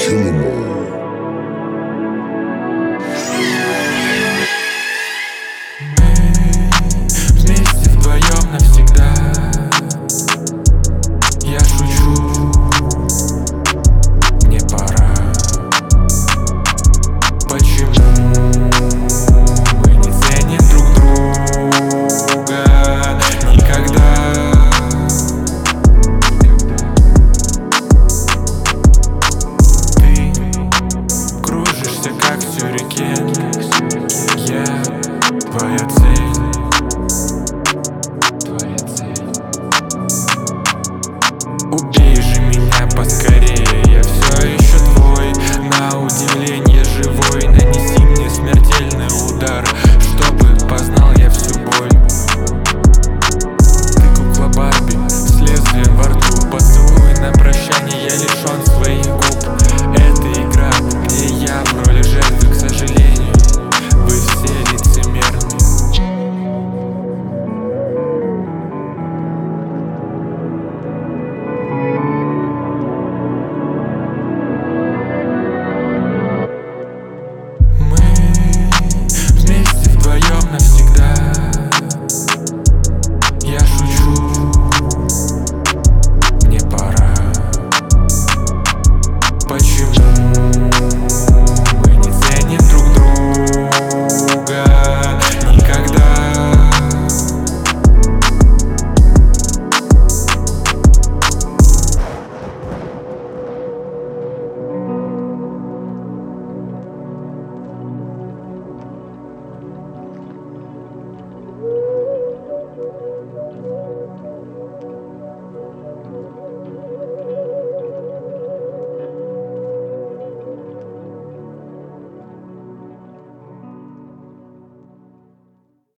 Вместе вдвоем навсегда. Я шучу, мне пора. Почему мы не ценим друг друга никогда? Ты кружишься как сюрикен, я твоя цель. Убей же меня поскорее.